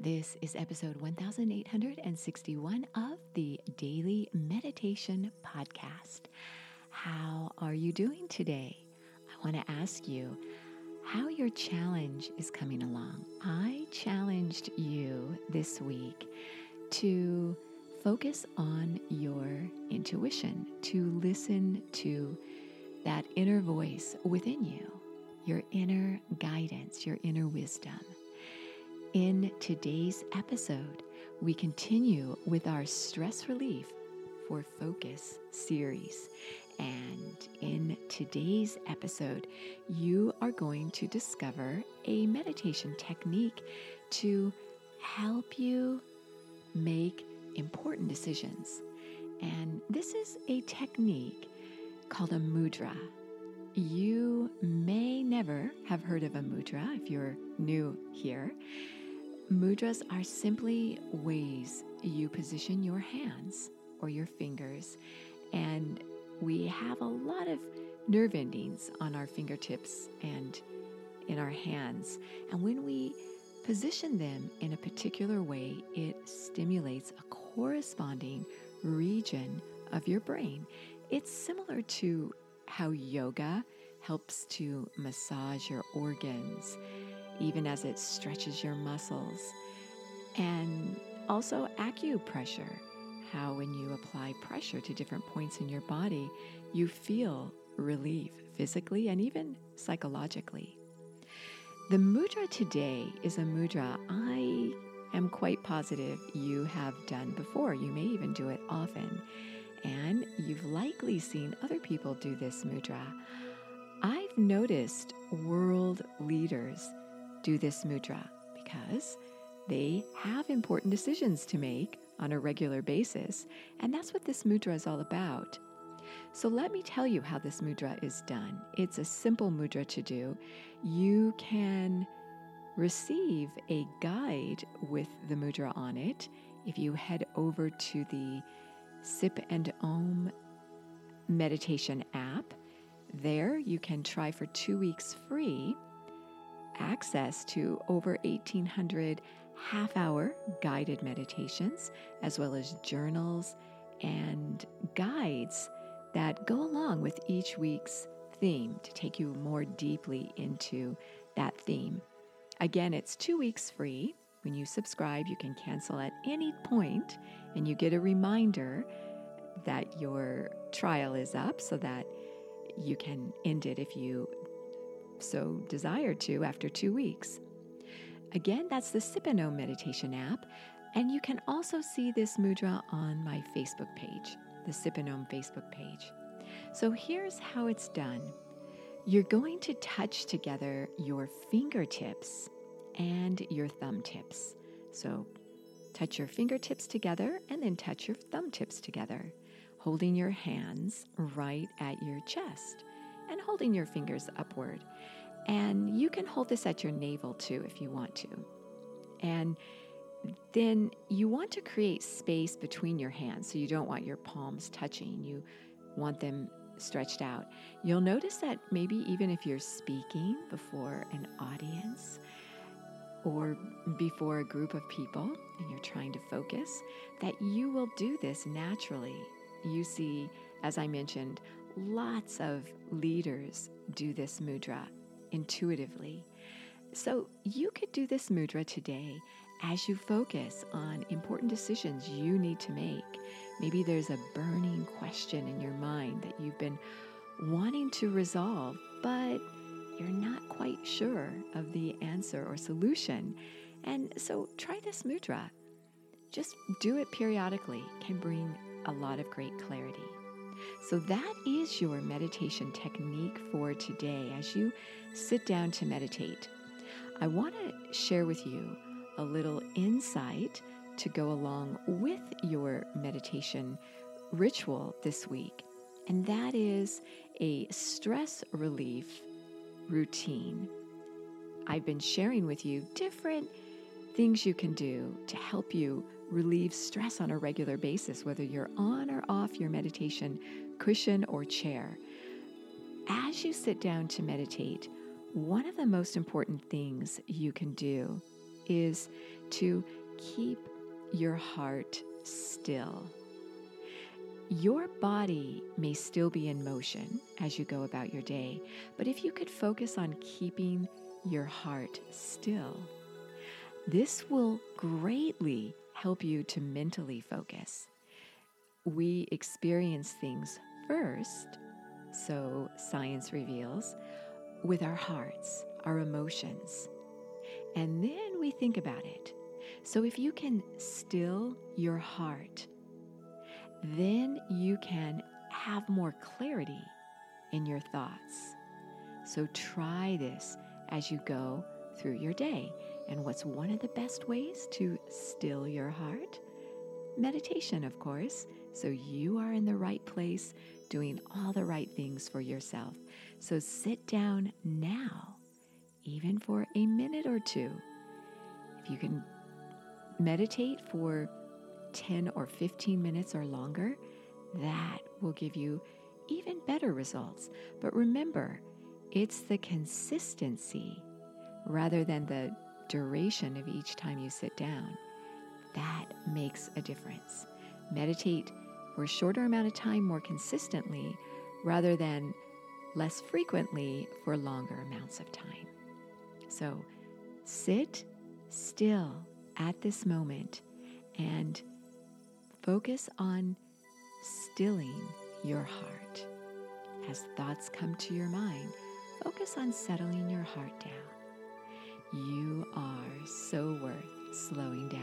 This is episode 1861 of the Daily Meditation Podcast. How are you doing today? I want to ask you how your challenge is coming along. I challenged you this week to focus on your intuition, to listen to that inner voice within you, your inner guidance, your inner wisdom. In today's episode, we continue with our Stress Relief for Focus series. And in today's episode, you are going to discover a meditation technique to help you make important decisions. And this is a technique called a mudra. You may never have heard of a mudra if you're new here. Mudras are simply ways you position your hands or your fingers, and we have a lot of nerve endings on our fingertips and in our hands. And when we position them in a particular way, it stimulates a corresponding region of your brain. It's similar to how yoga helps to massage your organs, even as it stretches your muscles. And also acupressure, how when you apply pressure to different points in your body, you feel relief physically and even psychologically. The mudra today is a mudra I am quite positive you have done before. You may even do it often. And you've likely seen other people do this mudra. I've noticed world leaders do this mudra because they have important decisions to make on a regular basis, and that's what this mudra is all about. So let me tell you how this mudra is done. It's a simple mudra to do. You can receive a guide with the mudra on it if you head over to the Sip and Om meditation app. There you can try for 2 weeks free access to over 1,800 half-hour guided meditations, as well as journals and guides that go along with each week's theme to take you more deeply into that theme. Again, it's 2 weeks free. When you subscribe, you can cancel at any point, and you get a reminder that your trial is up so that you can end it if you so desire to after 2 weeks. Again, that's the Sip and Om meditation app, and you can also see this mudra on my Facebook page, the Sip and Om Facebook page. So here's how it's done. You're going to touch together your fingertips and your thumb tips. So touch your fingertips together and then touch your thumb tips together, holding your hands right at your chest and holding your fingers upward. And you can hold this at your navel too if you want to. And then you want to create space between your hands, so you don't want your palms touching. You want them stretched out. You'll notice that maybe even if you're speaking before an audience or before a group of people and you're trying to focus, that you will do this naturally. You see, as I mentioned, lots of leaders do this mudra intuitively. So you could do this mudra today as you focus on important decisions you need to make. Maybe there's a burning question in your mind that you've been wanting to resolve, but you're not quite sure of the answer or solution. And so try this mudra. Just do it periodically. It can bring a lot of great clarity. So that is your meditation technique for today as you sit down to meditate. I want to share with you a little insight to go along with your meditation ritual this week, and that is a stress relief routine. I've been sharing with you different things you can do to help you relieve stress on a regular basis, whether you're on or off your meditation cushion or chair. As you sit down to meditate, one of the most important things you can do is to keep your heart still. Your body may still be in motion as you go about your day, but if you could focus on keeping your heart still, this will greatly help you to mentally focus. We experience things first, so science reveals, with our hearts, our emotions, and then we think about it. So if you can still your heart, then you can have more clarity in your thoughts. So try this as you go through your day. And what's one of the best ways to still your heart? Meditation, of course. So you are in the right place, doing all the right things for yourself. So sit down now, even for a minute or two. If you can meditate for 10 or 15 minutes or longer, that will give you even better results. But remember, it's the consistency rather than the duration of each time you sit down that makes a difference. Meditate for a shorter amount of time more consistently rather than less frequently for longer amounts of time. So sit still at this moment and focus on stilling your heart. As thoughts come to your mind, focus on settling your heart down. You are so worth slowing down.